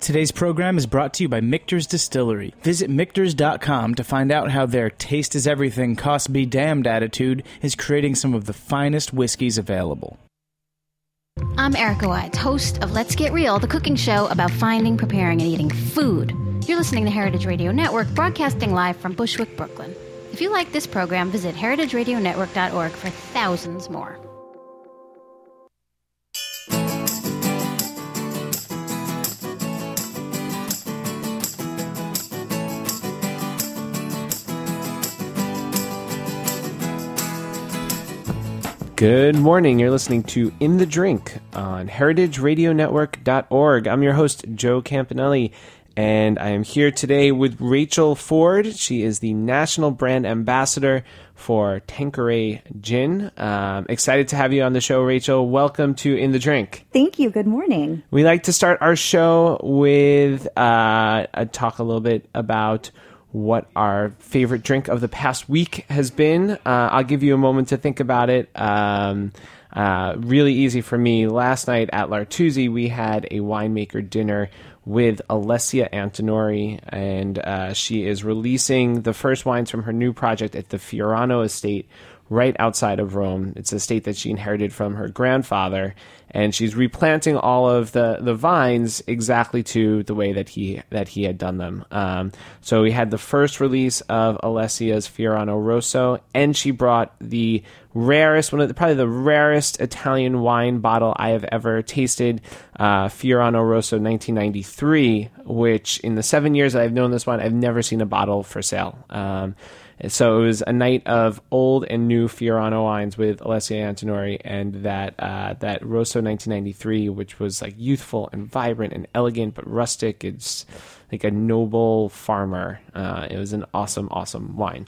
Today's program is brought to you by Michter's Distillery. Visit Michters.com to find out how their taste is everything, cost be damned attitude is creating some of the finest whiskeys available. I'm Erica Wides, host of Let's Get Real, the cooking show about finding, preparing, and eating food. You're listening to Heritage Radio Network, broadcasting live from Bushwick, Brooklyn. If you like this program, visit heritageradionetwork.org for thousands more. Good morning. You're listening to In the Drink on heritageradionetwork.org. I'm your host, Joe Campanelli, and I am here today with Rachel Ford. She is the National Brand Ambassador for Tanqueray Gin. Excited to have you on the show, Rachel. Welcome to In the Drink. Thank you. Good morning. We like to start our show with a talk a little bit about what our favorite drink of the past week has been. I'll give you a moment to think about it. Really easy for me. Last night at L'Artusi, we had a winemaker dinner with Alessia Antinori, and she is releasing the first wines from her new project at the Fiorano estate right outside of Rome. It's an estate that she inherited from her grandfather, and she's replanting all of the vines exactly to the way that he had done them. So we had the first release of Alessia's Fiorano Rosso, and she brought the rarest, probably the rarest Italian wine bottle I have ever tasted, Fiorano Rosso 1993, which in the 7 years that I've known this wine, I've never seen a bottle for sale. So it was a night of old and new Fiorano wines with Alessia Antinori, and that Rosso 1993, which was like youthful and vibrant and elegant but rustic. It's like a noble farmer. It was an awesome, awesome wine.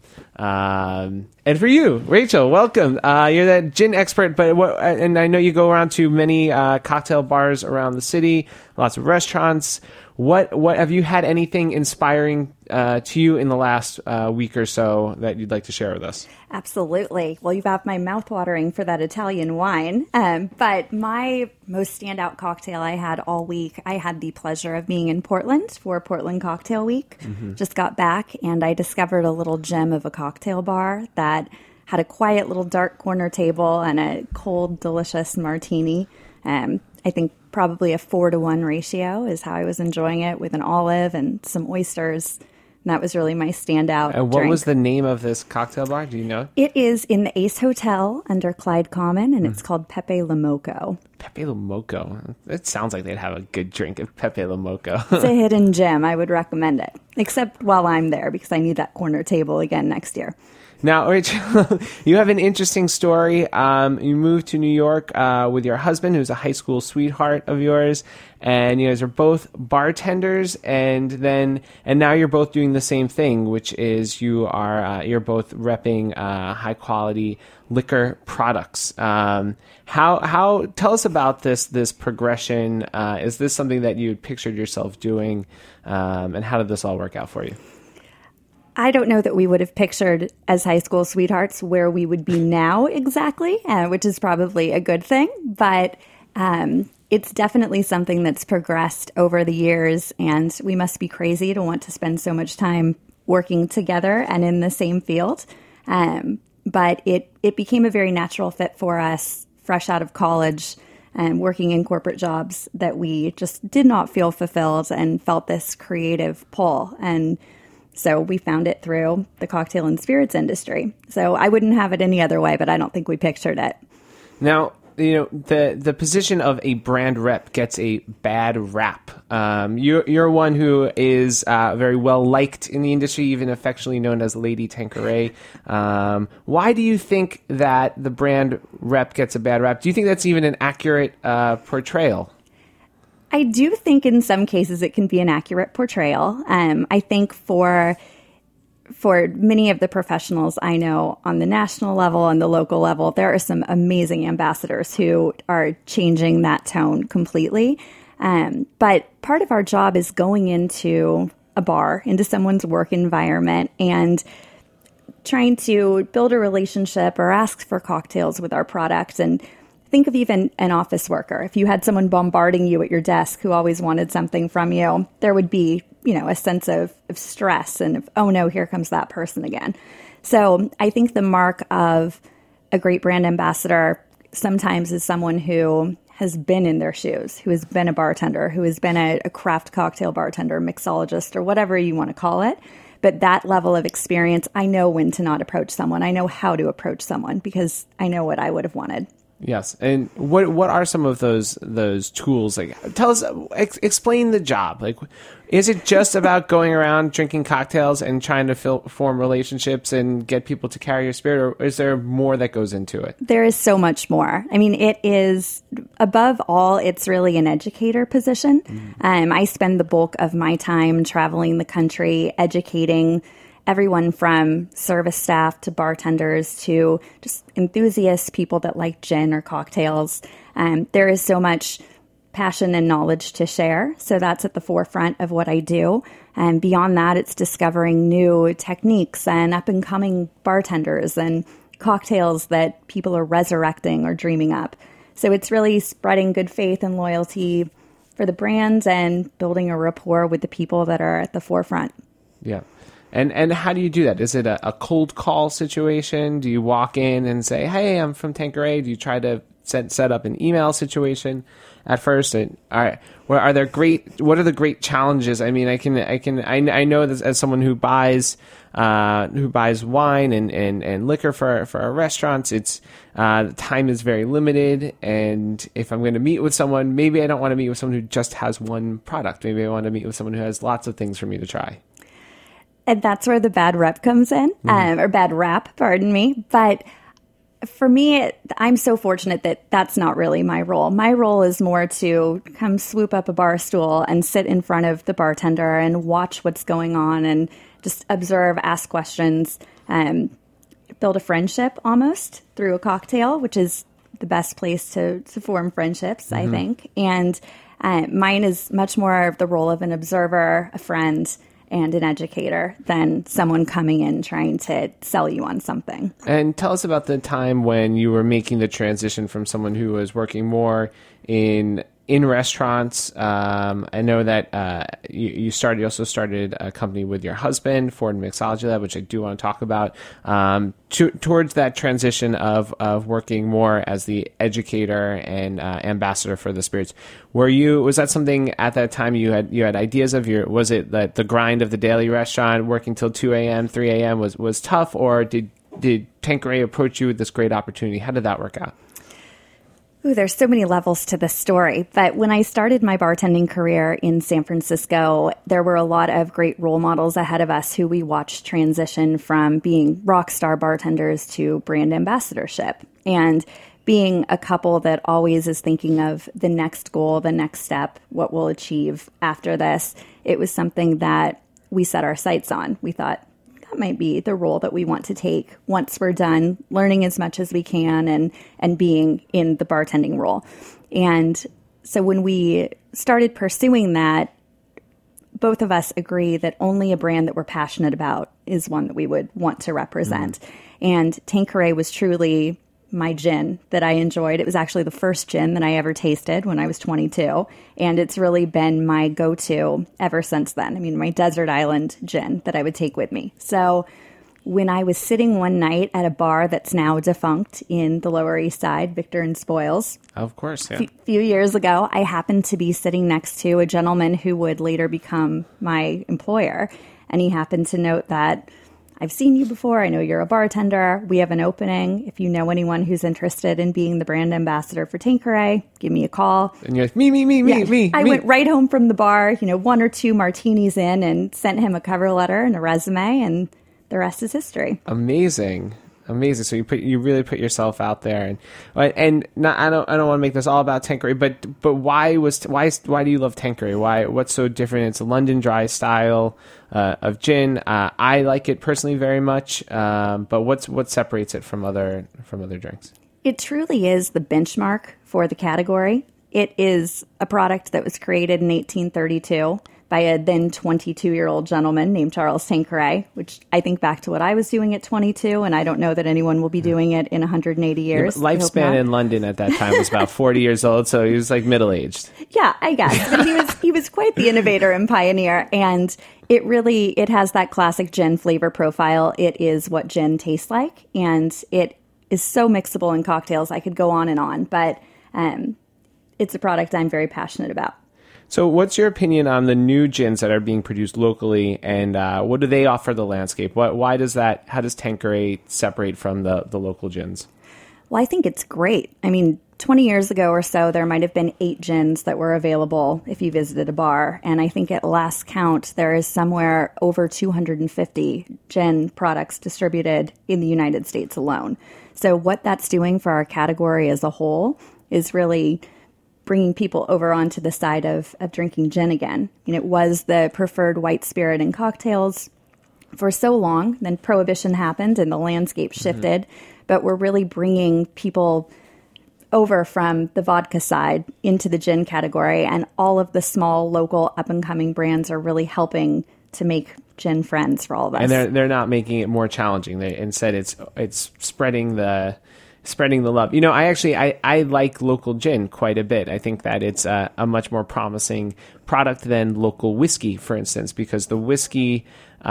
And for you, Rachel, welcome. You're that gin expert, and I know you go around to many cocktail bars around the city, lots of restaurants. What have you had anything inspiring to you in the last week or so that you'd like to share with us? Absolutely. Well, you've got my mouth watering for that Italian wine. But my most standout cocktail I had all week, I had the pleasure of being in Portland for Portland Cocktail Week. Mm-hmm. Just got back, and I discovered a little gem of a cocktail bar that had a quiet little dark corner table and a cold, delicious martini. I think probably a 4-to-1 ratio is how I was enjoying it, with an olive and some oysters. And that was really my standout What drink. was the name of this cocktail bar? Do you know? It is in the Ace Hotel under Clyde Common, and it's called Pepe Le Moco. Pepe Le Moco. It sounds like they'd have a good drink at Pepe Le Moco. It's a hidden gem. I would recommend it, except while I'm there, because I need that corner table again next year. Now, Rachel, you have an interesting story. You moved to New York with your husband, who's a high school sweetheart of yours, and you guys are both bartenders, and now you're both doing the same thing, which is you're both repping high quality liquor products. How tell us about this progression? Is this something that you had pictured yourself doing, and how did this all work out for you? I don't know that we would have pictured as high school sweethearts where we would be now exactly, which is probably a good thing. But it's definitely something that's progressed over the years, and we must be crazy to want to spend so much time working together and in the same field. But it became a very natural fit for us fresh out of college and working in corporate jobs that we just did not feel fulfilled and felt this creative pull. And so we found it through the cocktail and spirits industry. So I wouldn't have it any other way, but I don't think we pictured it. Now, the position of a brand rep gets a bad rap. You're one who is very well liked in the industry, even affectionately known as Lady Tanqueray. Why do you think that the brand rep gets a bad rap? Do you think that's even an accurate portrayal? I do think in some cases it can be an accurate portrayal. I think for many of the professionals I know on the national level and the local level, there are some amazing ambassadors who are changing that tone completely. But part of our job is going into a bar, into someone's work environment, and trying to build a relationship or ask for cocktails with our product. And think of even an office worker. If you had someone bombarding you at your desk who always wanted something from you, there would be, a sense of stress and of, oh no, here comes that person again. So I think the mark of a great brand ambassador sometimes is someone who has been in their shoes, who has been a bartender, who has been a craft cocktail bartender, mixologist, or whatever you want to call it. But that level of experience, I know when to not approach someone. I know how to approach someone because I know what I would have wanted. Yes. And what are some of those tools? Like, tell us, explain the job. Like, is it just about going around drinking cocktails and trying to form relationships and get people to carry your spirit, or is there more that goes into it? There is so much more. I mean, it is, above all, it's really an educator position. I spend the bulk of my time traveling the country, educating everyone from service staff to bartenders to just enthusiasts, people that like gin or cocktails. There is so much passion and knowledge to share. So that's at the forefront of what I do. And beyond that, it's discovering new techniques and up and coming bartenders and cocktails that people are resurrecting or dreaming up. So it's really spreading good faith and loyalty for the brand and building a rapport with the people that are at the forefront. Yeah. And how do you do that? Is it a cold call situation? Do you walk in and say, "Hey, I'm from Tanqueray"? Do you try to set up an email situation at first? And all right, what are the great challenges? I mean, I know this as someone who buys wine and liquor for our restaurants. It's the time is very limited, and if I'm going to meet with someone, maybe I don't want to meet with someone who just has one product. Maybe I want to meet with someone who has lots of things for me to try. And that's where the bad rep comes in, or bad rap, pardon me. But for me, I'm so fortunate that that's not really my role. My role is more to come swoop up a bar stool and sit in front of the bartender and watch what's going on and just observe, ask questions, build a friendship almost through a cocktail, which is the best place to form friendships, I think. And mine is much more of the role of an observer, a friend, and an educator than someone coming in trying to sell you on something. And tell us about the time when you were making the transition from someone who was working more in restaurants. I know that you also started a company with your husband, Ford Mixology Lab, which I do want to talk about. Towards that transition of working more as the educator and ambassador for the spirits, was that something at that time you had ideas of? Was it that the grind of the daily restaurant, working till 2 a.m., 3 a.m. was tough, or did Tanqueray approach you with this great opportunity? How did that work out? Ooh, there's so many levels to this story. But when I started my bartending career in San Francisco, there were a lot of great role models ahead of us who we watched transition from being rock star bartenders to brand ambassadorship. And being a couple that always is thinking of the next goal, the next step, what we'll achieve after this, it was something that we set our sights on. We thought, that might be the role that we want to take once we're done learning as much as we can and being in the bartending role. And so when we started pursuing that, both of us agree that only a brand that we're passionate about is one that we would want to represent. And Tanqueray was truly my gin that I enjoyed. It was actually the first gin that I ever tasted when I was 22. And it's really been my go-to ever since then. I mean, my desert island gin that I would take with me. So when I was sitting one night at a bar that's now defunct in the Lower East Side, Victor and Spoils. Of course, yeah. A few years ago, I happened to be sitting next to a gentleman who would later become my employer. And he happened to note that, I've seen you before. I know you're a bartender. We have an opening. If you know anyone who's interested in being the brand ambassador for Tanqueray, give me a call. And you're like, me. I went right home from the bar, 1 or 2 martinis in, and sent him a cover letter and a resume, and the rest is history. Amazing. So you really put yourself out there, and not, I don't want to make this all about Tanqueray, but why do you love Tanqueray? What's so different? It's a London dry style of gin. I like it personally very much, but what separates it from other drinks? It truly is the benchmark for the category. It is a product that was created in 1832 by a then 22-year-old gentleman named Charles Tanqueray, which I think back to what I was doing at 22, and I don't know that anyone will be doing it in 180 years. Lifespan in London at that time was about 40 years old, so he was like middle-aged. Yeah, I guess. But he was quite the innovator and pioneer, and it has that classic gin flavor profile. It is what gin tastes like, and it is so mixable in cocktails. I could go on, but it's a product I'm very passionate about. So what's your opinion on the new gins that are being produced locally, and what do they offer the landscape? How does Tanqueray separate from the local gins? Well, I think it's great. I mean, 20 years ago or so, there might have been 8 gins that were available if you visited a bar. And I think at last count, there is somewhere over 250 gin products distributed in the United States alone. So what that's doing for our category as a whole is really bringing people over onto the side of drinking gin again. And it was the preferred white spirit in cocktails for so long. Then Prohibition happened and the landscape shifted. Mm-hmm. But we're really bringing people over from the vodka side into the gin category. And all of the small, local, up-and-coming brands are really helping to make gin friends for all of us. And they're not making it more challenging. Instead, it's spreading the love. You know, I like local gin quite a bit. I think that it's a much more promising product than local whiskey, for instance, because the whiskey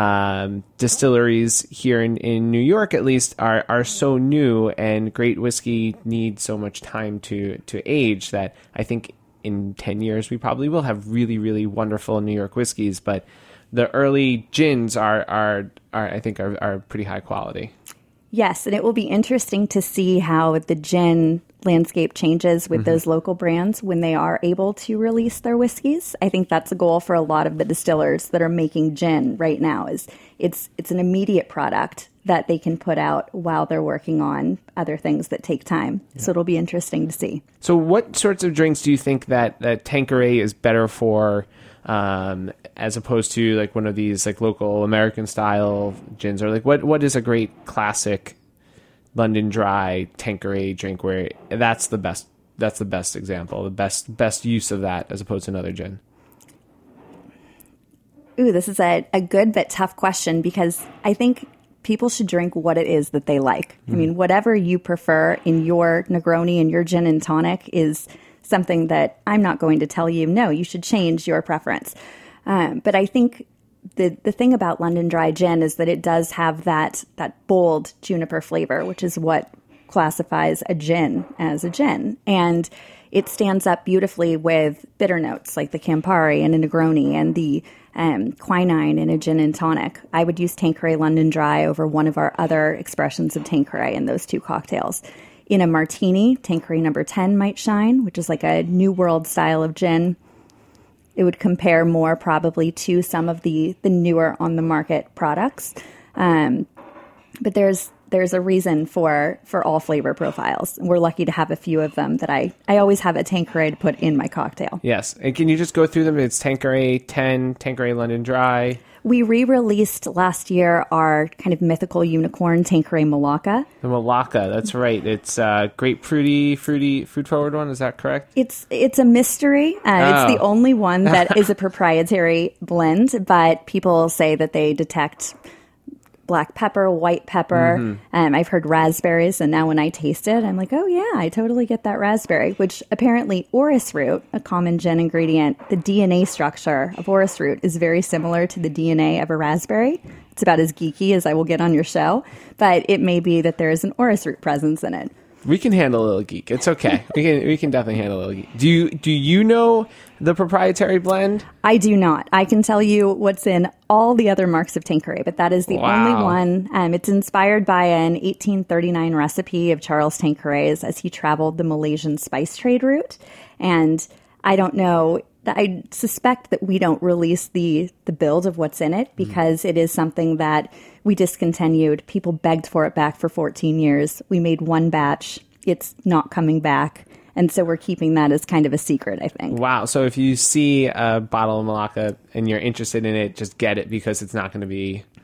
distilleries here in New York, at least, are so new, and great whiskey needs so much time to age that I think in 10 years we probably will have really, really wonderful New York whiskeys. But the early gins are pretty high quality. Yes, and it will be interesting to see how the gin landscape changes with those local brands when they are able to release their whiskeys. I think that's a goal for a lot of the distillers that are making gin right now. Is it's an immediate product that they can put out while they're working on other things that take time. Yeah. So it'll be interesting to see. So what sorts of drinks do you think that Tanqueray is better for, as opposed to like one of these like local American style gins, or like what is a great classic London Dry Tanqueray drink where that's the best example, the best use of that as opposed to another gin? Ooh, this is a good but tough question, because I think people should drink what it is that they like. I mean, whatever you prefer in your Negroni and your gin and tonic is something that I'm not going to tell you, no, you should change your preference. But I think the thing about London Dry Gin is that it does have that bold juniper flavor, which is what classifies a gin as a gin. And it stands up beautifully with bitter notes like the Campari and a Negroni and the quinine in a gin and tonic. I would use Tanqueray London Dry over one of our other expressions of Tanqueray in those two cocktails. In a martini, Tanqueray number 10 might shine, which is like a New World style of gin. It would compare more probably to some of the newer on the market products. But there's a reason for all flavor profiles. We're lucky to have a few of them that I always have a Tanqueray to put in my cocktail. Yes. And can you just go through them? It's Tanqueray 10, Tanqueray London Dry. We re-released last year our kind of mythical unicorn, Tanqueray Malacca. The Malacca, that's right. It's grapefruity, fruit-forward one. Is that correct? It's a mystery. It's the only one that is a proprietary blend, but people say that they detect black pepper, white pepper. I've heard raspberries, and now when I taste it, I'm like, oh yeah, I totally get that raspberry, which apparently orris root, a common gin ingredient, the DNA structure of orris root is very similar to the DNA of a raspberry. It's about as geeky as I will get on your show, but it may be that there is an orris root presence in it. We can handle a little geek. It's okay. We can definitely handle a little geek. Do you know the proprietary blend? I do not. I can tell you what's in all the other marks of Tanqueray, but that is the only one. It's inspired by an 1839 recipe of Charles Tanqueray's as he traveled the Malaysian spice trade route. And I don't know. I suspect that we don't release the build of what's in it because it is something that we discontinued. People begged for it back for 14 years. We made one batch. It's not coming back. And so we're keeping that as kind of a secret, I think. Wow. So if you see a bottle of Malacca and you're interested in it, just get it because it's not going to be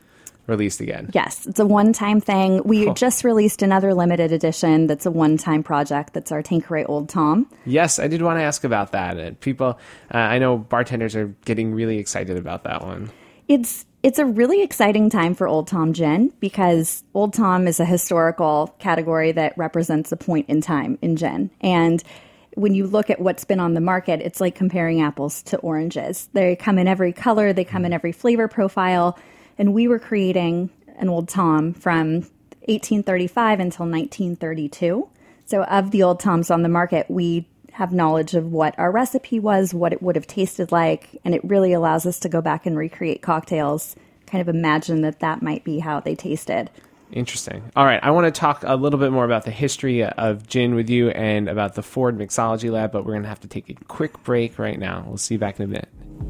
released again. Yes, it's a one-time thing. We just released another limited edition that's a one-time project. That's our Tanqueray Old Tom. Yes, I did want to ask about that. People, I know bartenders are getting really excited about that one. It's a really exciting time for Old Tom gin because Old Tom is a historical category that represents a point in time in gin. And when you look at what's been on the market, it's like comparing apples to oranges. They come in every color, they come in every flavor profile. And we were creating an Old Tom from 1835 until 1932. So of the Old Toms on the market, we have knowledge of what our recipe was, what it would have tasted like, and it really allows us to go back and recreate cocktails, kind of imagine that might be how they tasted. Interesting. All right, I want to talk a little bit more about the history of gin with you and about the Ford Mixology Lab, but we're going to have to take a quick break right now. We'll see you back in a minute.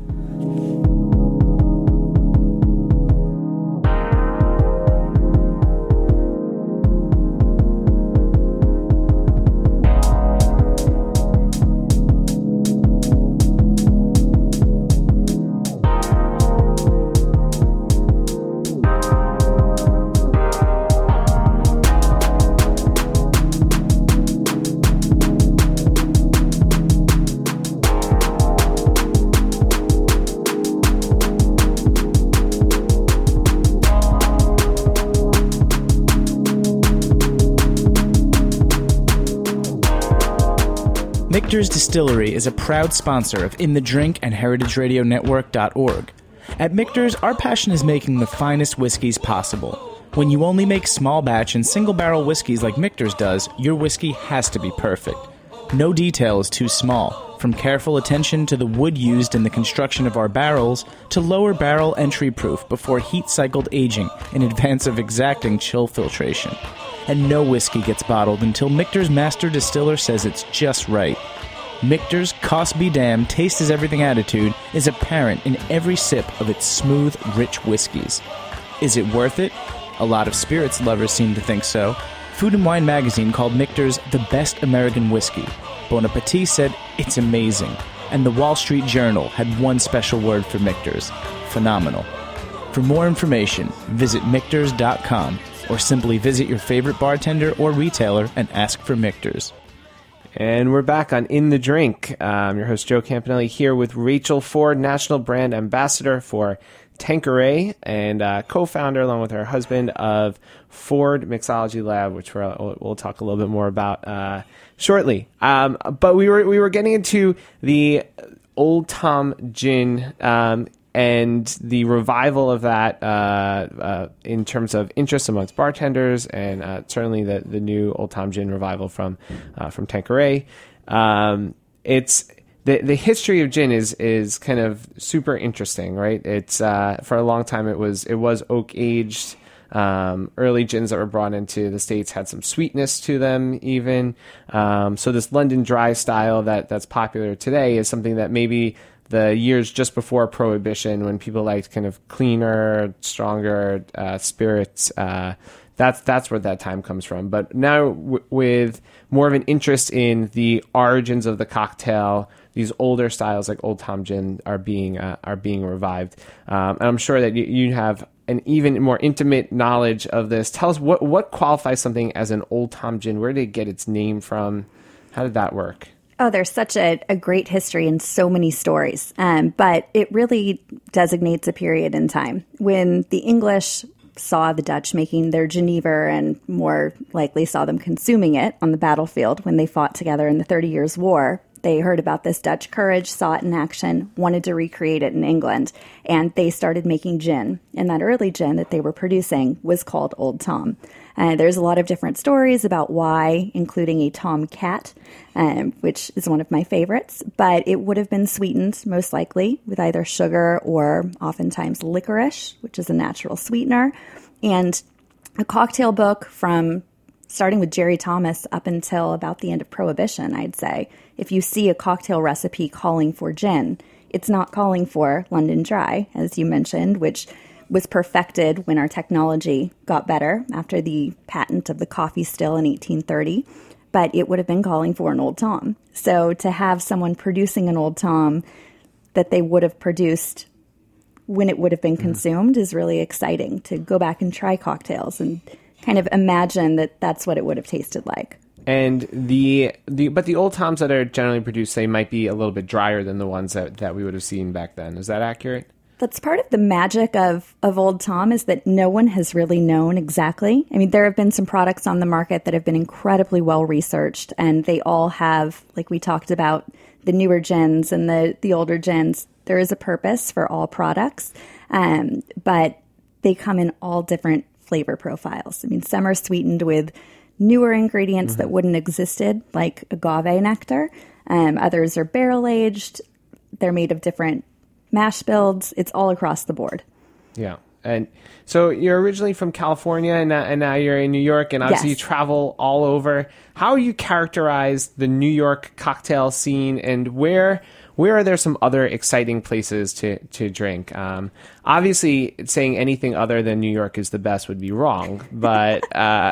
Michter's Distillery is a proud sponsor of In the Drink and HeritageRadioNetwork.org. At Michter's, our passion is making the finest whiskeys possible. When you only make small batch and single barrel whiskeys like Michter's does, your whiskey has to be perfect. No detail is too small, from careful attention to the wood used in the construction of our barrels to lower barrel entry proof before heat-cycled aging in advance of exacting chill filtration. And no whiskey gets bottled until Michter's master distiller says it's just right. Michter's cost be damned, taste is everything attitude is apparent in every sip of its smooth, rich whiskeys. Is it worth it? A lot of spirits lovers seem to think so. Food and Wine magazine called Michter's the best American whiskey. Bon Appetit said it's amazing. And the Wall Street Journal had one special word for Michter's: phenomenal. For more information, visit Michters.com or simply visit your favorite bartender or retailer and ask for Michter's. And we're back on In the Drink. I'm your host, Joe Campanelli, here with Rachel Ford, National Brand Ambassador for Tanqueray and co-founder, along with her husband, of Ford Mixology Lab, which we'll talk a little bit more about shortly. But we were getting into the Old Tom gin and the revival of that in terms of interest amongst bartenders, and certainly the new Old Tom gin revival from Tanqueray. It's the history of gin is kind of super interesting, right? It's for a long time it was oak aged. Early gins that were brought into the States had some sweetness to them even. So this London Dry style that's popular today is something that maybe the years just before Prohibition, when people liked kind of cleaner, stronger spirits, that's where that time comes from. But now with more of an interest in the origins of the cocktail, these older styles like Old Tom gin are being revived. And I'm sure that you have an even more intimate knowledge of this. Tell us what qualifies something as an Old Tom gin. Where did it get its name from? How did that work? Oh, there's such a great history and so many stories. But it really designates a period in time when the English saw the Dutch making their Genever and more likely saw them consuming it on the battlefield when they fought together in the 30 Years' War. They heard about this Dutch courage, saw it in action, wanted to recreate it in England, and they started making gin. And that early gin that they were producing was called Old Tom. There's a lot of different stories about why, including a Tom Cat, which is one of my favorites, but it would have been sweetened, most likely, with either sugar or oftentimes licorice, which is a natural sweetener. And a cocktail book from starting with Jerry Thomas up until about the end of Prohibition, I'd say, if you see a cocktail recipe calling for gin, it's not calling for London Dry, as you mentioned, which was perfected when our technology got better after the patent of the coffee still in 1830, but it would have been calling for an Old Tom. So to have someone producing an Old Tom that they would have produced when it would have been consumed is really exciting to go back and try cocktails and kind of imagine that that's what it would have tasted like. And but the Old Toms that are generally produced, they might be a little bit drier than the ones that we would have seen back then. Is that accurate? That's part of the magic of Old Tom, is that no one has really known exactly. I mean, there have been some products on the market that have been incredibly well researched, and they all have, like we talked about, the newer gins and the older gins. There is a purpose for all products, but they come in all different flavor profiles. I mean, some are sweetened with newer ingredients that wouldn't existed, like agave nectar. Others are barrel aged. They're made of different mash builds. It's all across the board. Yeah. And so you're originally from California, and now you're in New York, and obviously Yes. you travel all over. How you characterize the New York cocktail scene, and where are there some other exciting places to drink? Obviously, saying anything other than New York is the best would be wrong, but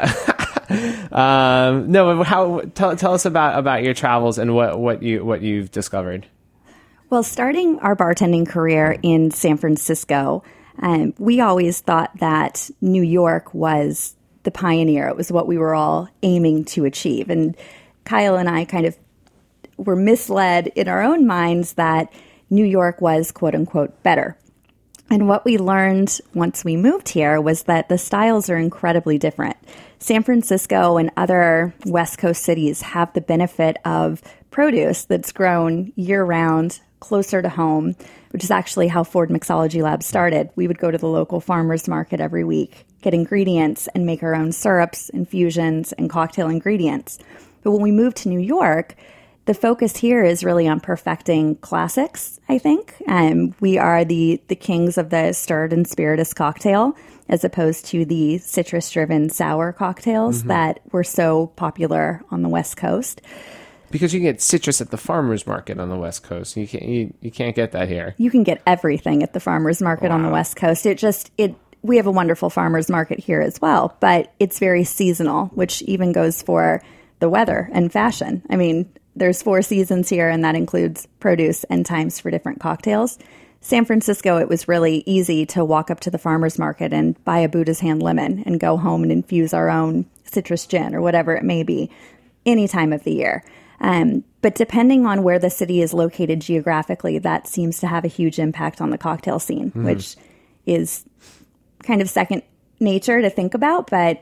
no. Tell us about your travels and what you've discovered. Well, starting our bartending career in San Francisco, we always thought that New York was the pioneer. It was what we were all aiming to achieve. And Kyle and I kind of were misled in our own minds that New York was, quote unquote, better. And what we learned once we moved here was that the styles are incredibly different. San Francisco and other West Coast cities have the benefit of produce that's grown year-round, closer to home, which is actually how Ford Mixology Lab started. We would go to the local farmers market every week, get ingredients, and make our own syrups, infusions, and cocktail ingredients. But when we moved to New York, the focus here is really on perfecting classics, I think. We are the kings of the stirred and spirituous cocktail, as opposed to the citrus-driven sour cocktails that were so popular on the West Coast. Because you can get citrus at the farmer's market on the West Coast. You can't get that here. You can get everything at the farmer's market on the West Coast. We have a wonderful farmer's market here as well, but it's very seasonal, which even goes for the weather and fashion. I mean, there's 4 seasons here, and that includes produce and times for different cocktails. San Francisco, it was really easy to walk up to the farmer's market and buy a Buddha's hand lemon and go home and infuse our own citrus gin or whatever it may be any time of the year. But depending on where the city is located geographically, that seems to have a huge impact on the cocktail scene, which is kind of second nature to think about, but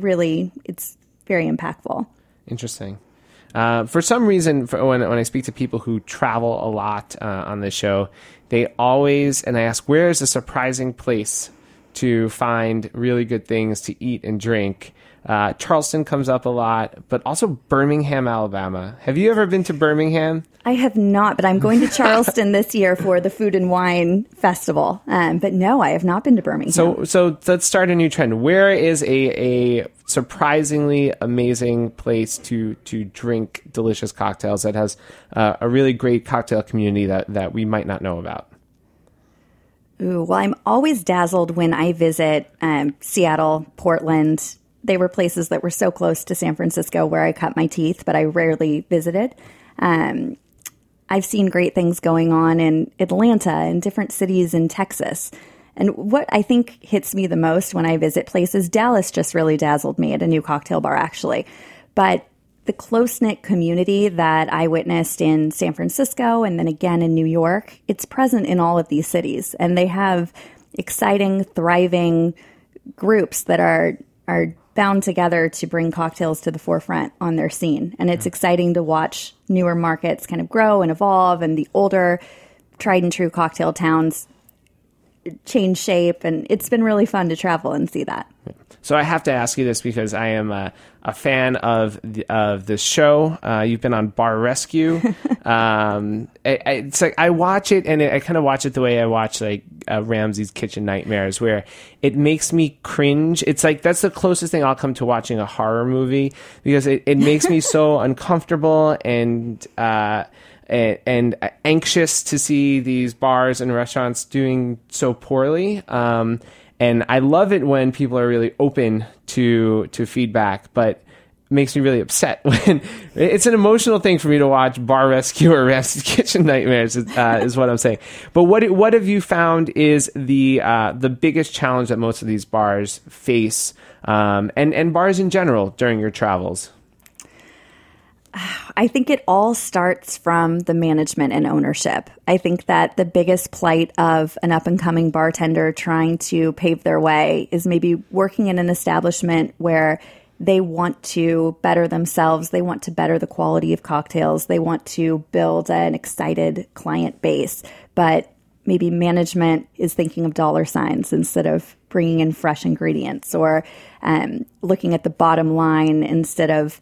it's very impactful. Interesting. For some reason, when I speak to people who travel a lot on this show, they always, and I ask, where is a surprising place to find really good things to eat and drink? Charleston comes up a lot, but also Birmingham, Alabama. Have you ever been to Birmingham? I have not, but I'm going to Charleston this year for the Food and Wine Festival. But no, I have not been to Birmingham. So let's start a new trend. Where is a surprisingly amazing place to drink delicious cocktails that has a really great cocktail community that we might not know about? Ooh, well, I'm always dazzled when I visit Seattle, Portland. They were places that were so close to San Francisco where I cut my teeth, but I rarely visited. I've seen great things going on in Atlanta and different cities in Texas. And what I think hits me the most when I visit places, Dallas just really dazzled me at a new cocktail bar, actually. But the close-knit community that I witnessed in San Francisco and then again in New York, it's present in all of these cities. And they have exciting, thriving groups that are bound together to bring cocktails to the forefront on their scene. And it's exciting to watch newer markets kind of grow and evolve, and the older tried and true cocktail towns change shape. And it's been really fun to travel and see that. So I have to ask you this because I am a fan of this show. You've been on Bar Rescue. It's like I watch it, and I kind of watch it the way I watch like Ramsay's Kitchen Nightmares, where it makes me cringe. It's like that's the closest thing I'll come to watching a horror movie, because it makes me so uncomfortable and anxious to see these bars and restaurants doing so poorly. And I love it when people are really open to feedback, but makes me really upset when it's an emotional thing for me to watch Bar Rescue or Kitchen Nightmares is what I'm saying. But what have you found is the biggest challenge that most of these bars face, and bars in general during your travels? I think it all starts from the management and ownership. I think that the biggest plight of an up-and-coming bartender trying to pave their way is maybe working in an establishment where they want to better themselves, they want to better the quality of cocktails, they want to build an excited client base, but maybe management is thinking of dollar signs instead of bringing in fresh ingredients, or looking at the bottom line instead of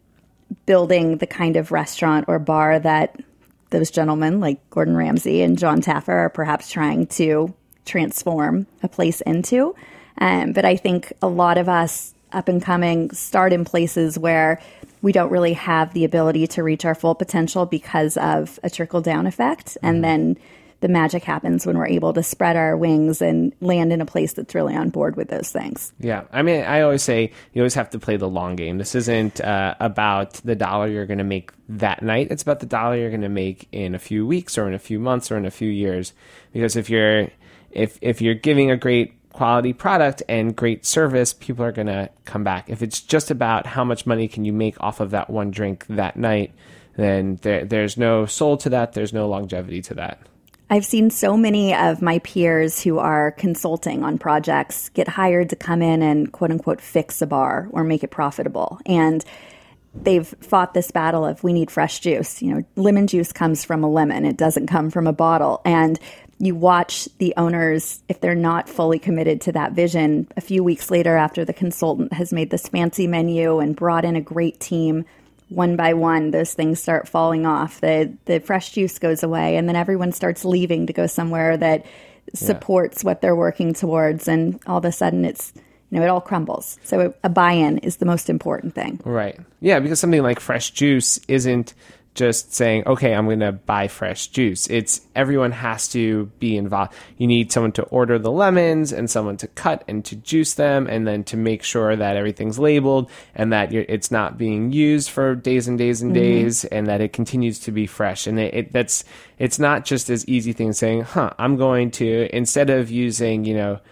building the kind of restaurant or bar that those gentlemen like Gordon Ramsay and John Taffer are perhaps trying to transform a place into. But I think a lot of us up and coming start in places where we don't really have the ability to reach our full potential because of a trickle-down effect. And then the magic happens when we're able to spread our wings and land in a place that's really on board with those things. Yeah. I mean, I always say you always have to play the long game. This isn't about the dollar you're going to make that night. It's about the dollar you're going to make in a few weeks or in a few months or in a few years. Because if you're giving a great quality product and great service, people are going to come back. If it's just about how much money can you make off of that one drink that night, then there's no soul to that. There's no longevity to that. I've seen so many of my peers who are consulting on projects get hired to come in and quote unquote fix a bar or make it profitable. And they've fought this battle of we need fresh juice. You know, lemon juice comes from a lemon. It doesn't come from a bottle. And you watch the owners, if they're not fully committed to that vision, a few weeks later after the consultant has made this fancy menu and brought in a great team, one by one, those things start falling off. The fresh juice goes away, and then everyone starts leaving to go somewhere that supports what they're working towards. And all of a sudden, it all crumbles. So a buy-in is the most important thing. Right. Yeah, because something like fresh juice isn't just saying, okay, I'm going to buy fresh juice. It's everyone has to be involved. You need someone to order the lemons and someone to cut and to juice them, and then to make sure that everything's labeled and that it's not being used for days and days and days, and that it continues to be fresh. And it's not just as easy thing as saying, I'm going to, instead of using,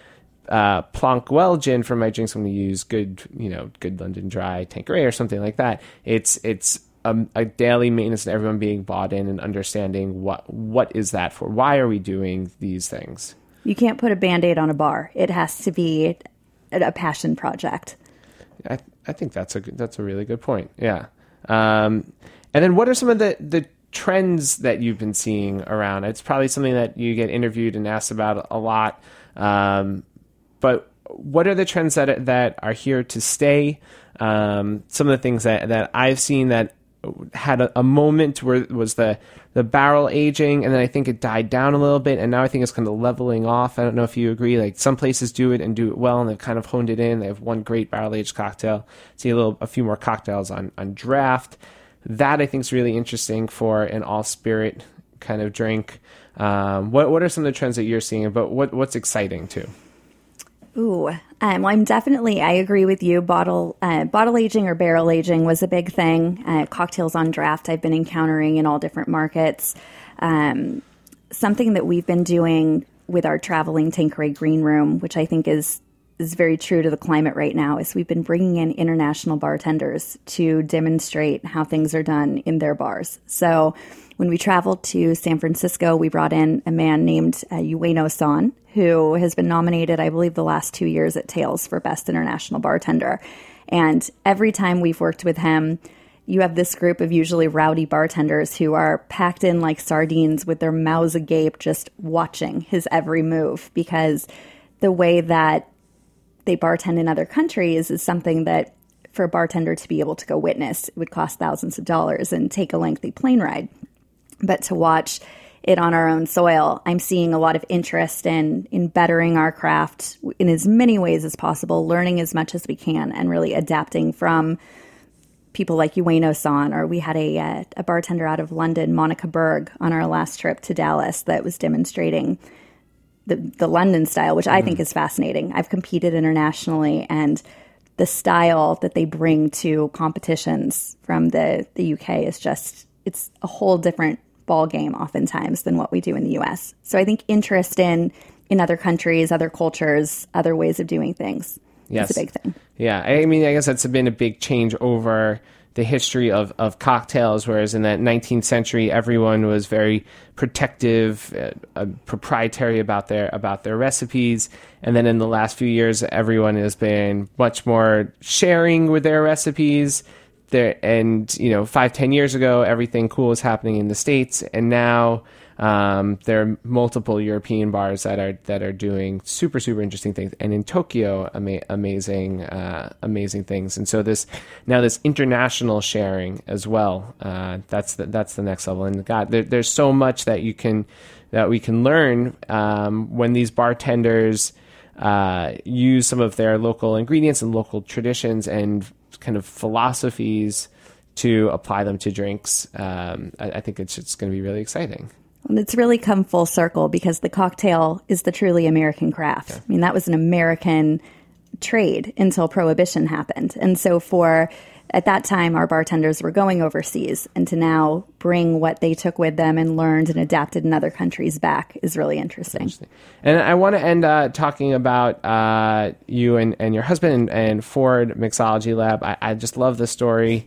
Plonk Well gin for my drinks, I'm going to use good London Dry Tanqueray or something like that. It's a daily maintenance and everyone being bought in and understanding what is that for? Why are we doing these things? You can't put a Band-Aid on a bar. It has to be a passion project. I think that's a really good point. Yeah. And then what are some of the trends that you've been seeing around? It's probably something that you get interviewed and asked about a lot. But what are the trends that are here to stay? Some of the things that I've seen that had a moment where it was the barrel aging, and then I think it died down a little bit, and now I think it's kind of leveling off. I don't know if you agree. Like, some places do it and do it well, and they've kind of honed it in. They have one great barrel aged cocktail. See a few more cocktails on draft. That I think is really interesting for an all spirit kind of drink. What are some of the trends that you're seeing? But what's exciting too? Ooh, well, I agree with you. Bottle aging or barrel aging was a big thing. Cocktails on draft I've been encountering in all different markets. Something that we've been doing with our traveling Tanqueray Green Room, which I think is very true to the climate right now, is we've been bringing in international bartenders to demonstrate how things are done in their bars. So when we traveled to San Francisco, we brought in a man named Ueno San, who has been nominated, I believe, the last 2 years at Tales for Best International Bartender. And every time we've worked with him, you have this group of usually rowdy bartenders who are packed in like sardines with their mouths agape, just watching his every move, because the way that they bartend in other countries is something that for a bartender to be able to go witness, it would cost thousands of dollars and take a lengthy plane ride. But to watch it on our own soil, I'm seeing a lot of interest in bettering our craft in as many ways as possible, learning as much as we can, and really adapting from people like Ueno San. Or we had a bartender out of London, Monica Berg, on our last trip to Dallas that was demonstrating the London style, which I think is fascinating. I've competed internationally, and the style that they bring to competitions from the UK is it's a whole different ball game oftentimes than what we do in the US. So I think interest in other countries, other cultures, other ways of doing things is a big thing. Yeah, I mean, I guess that's been a big change over the history of cocktails, whereas in that 19th century, everyone was very protective, proprietary about their recipes. And then in the last few years, everyone has been much more sharing with their recipes. And 5-10 years ago, everything cool was happening in the States, and now there are multiple European bars that are doing super, super interesting things, and in Tokyo, amazing things. And so this international sharing as well, that's the next level. And God, there's so much that we can learn when these bartenders use some of their local ingredients and local traditions and kind of philosophies to apply them to drinks. I think it's just going to be really exciting. And it's really come full circle because the cocktail is the truly American craft. Yeah. I mean, that was an American trade until Prohibition happened. And so at that time, our bartenders were going overseas, and to now bring what they took with them and learned and adapted in other countries back is really interesting. And I want to end talking about you and your husband and Ford Mixology Lab. I just love the story.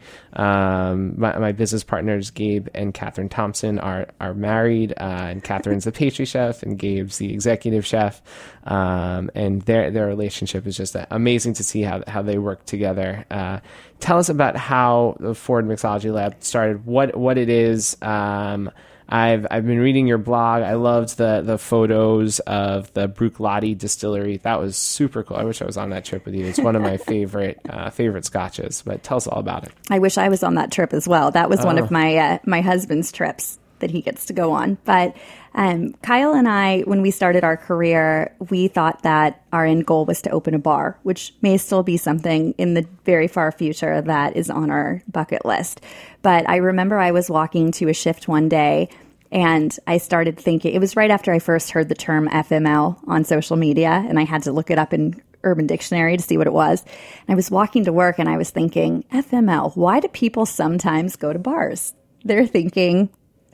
My business partners, Gabe and Catherine Thompson, are married, and Catherine's the pastry chef and Gabe's the executive chef. And their relationship is just amazing to see how they work together. Tell us about how the Ford Mixology Lab started, what it is. I've been reading your blog. I loved the photos of the Bruichladdich distillery. That was super cool. I wish I was on that trip with you. It's one of my favorite scotches. But tell us all about it. I wish I was on that trip as well. That was one of my husband's trips that he gets to go on. But Kyle and I, when we started our career, we thought that our end goal was to open a bar, which may still be something in the very far future that is on our bucket list. But I remember I was walking to a shift one day and I started thinking, it was right after I first heard the term FML on social media, and I had to look it up in Urban Dictionary to see what it was. And I was walking to work and I was thinking, FML, why do people sometimes go to bars? They're thinking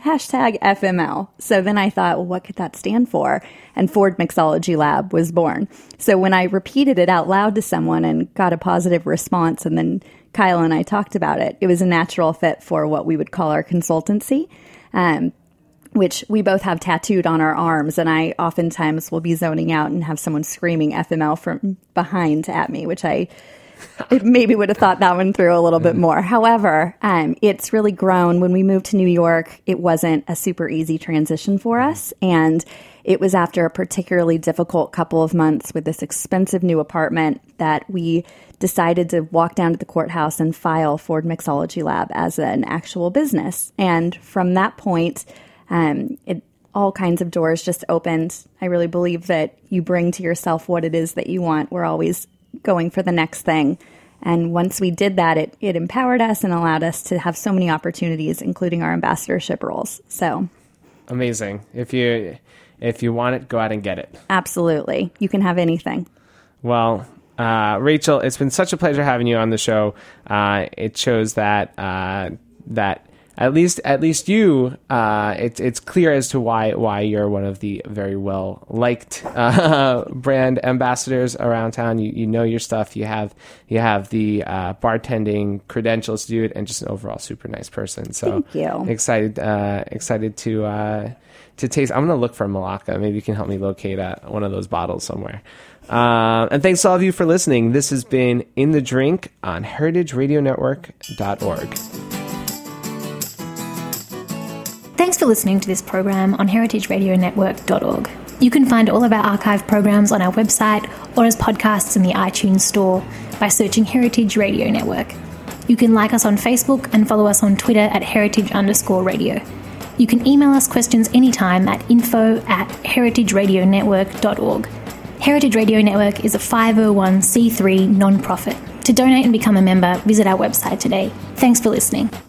#FML. So then I thought, well, what could that stand for? And Ford Mixology Lab was born. So when I repeated it out loud to someone and got a positive response, and then Kyle and I talked about it, it was a natural fit for what we would call our consultancy, which we both have tattooed on our arms. And I oftentimes will be zoning out and have someone screaming FML from behind at me, which I maybe would have thought that one through a little bit more. However, it's really grown. When we moved to New York, it wasn't a super easy transition for us. And it was after a particularly difficult couple of months with this expensive new apartment that we decided to walk down to the courthouse and file Ford Mixology Lab as an actual business. And from that point, all kinds of doors just opened. I really believe that you bring to yourself what it is that you want. We're always going for the next thing. And once we did that, it empowered us and allowed us to have so many opportunities, including our ambassadorship roles. So amazing. If you want it, go out and get it. Absolutely. You can have anything. Well, Rachel, it's been such a pleasure having you on the show. It shows that at least you, it's clear as to why you're one of the very well liked brand ambassadors around town. You know your stuff. You have the bartending credentials to do it, and just an overall super nice person. So thank you. Excited to taste. I'm gonna look for Malacca. Maybe you can help me locate one of those bottles somewhere. And thanks to all of you for listening. This has been In the Drink on heritageradionetwork.org. Thanks for listening to this program on heritageradionetwork.org. You can find all of our archive programs on our website or as podcasts in the iTunes store by searching Heritage Radio Network. You can like us on Facebook and follow us on Twitter at @heritage_radio. You can email us questions anytime at info@heritageradionetwork.org. Heritage Radio Network is a 501c3 non-profit. To donate and become a member, visit our website today. Thanks for listening.